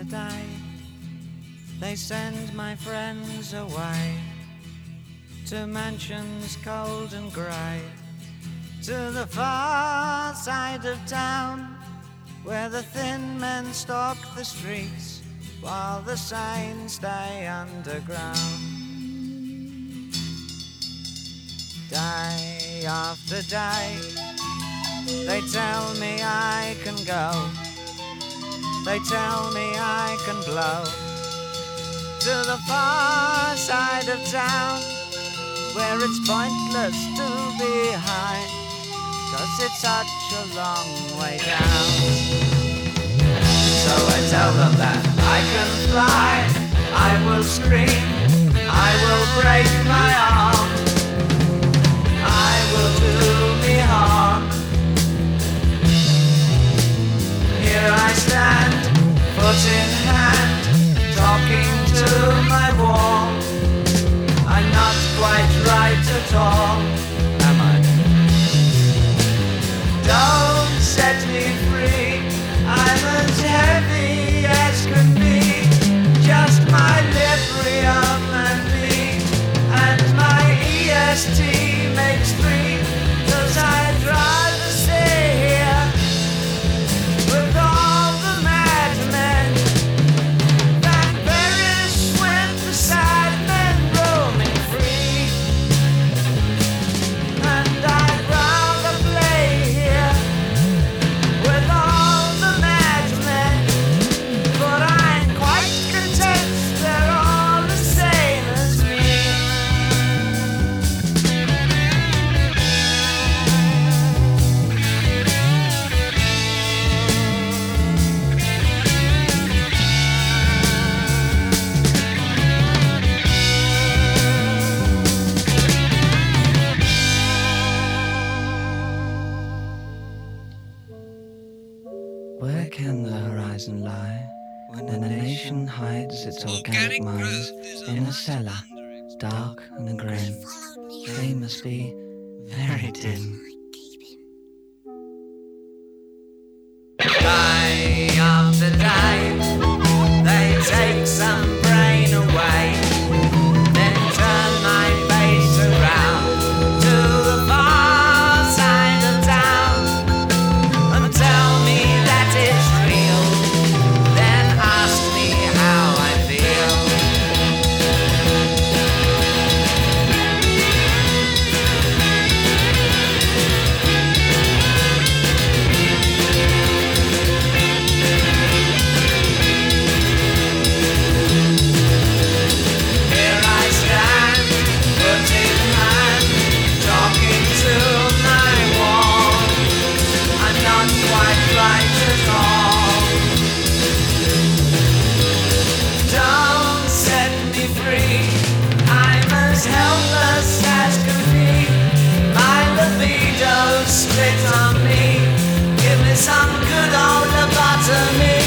after day, they send my friends away to mansions cold and grey, to the far side of town, where the thin men stalk the streets while the sane stay underground. Day after day, they tell me I can go, they tell me I can blow to the far side of town, where it's pointless to be high, 'cause it's such a long way down. So I tell them that I can fly, I will scream, I will break my arm, I will do me harm. Here I stand, foot in hand, talking to my wall. I'm not quite right at all, am I? Don't set me free, I'm as heavy as can be, just my Librium and me, and my EST makes 3, 'cause I'd rather stay here with all the madmen than perish with the sad men roaming free. And I'd rather play here with all the madmen, but I'm quite content they're all the same as me. Where can the horizon lie when a nation hides its organic mines in a cellar, dark and grim? They must be very dim. Day after day, they take some brain away, then turn my face around to the far side of town and tell me that it's real, then ask me how I feel. Here I stand, foot in hand, talking to my wall. I'm not quite right at all. Don't set me free, I'm as helpless as can be. My libido split on me, give me some good old lobotomy.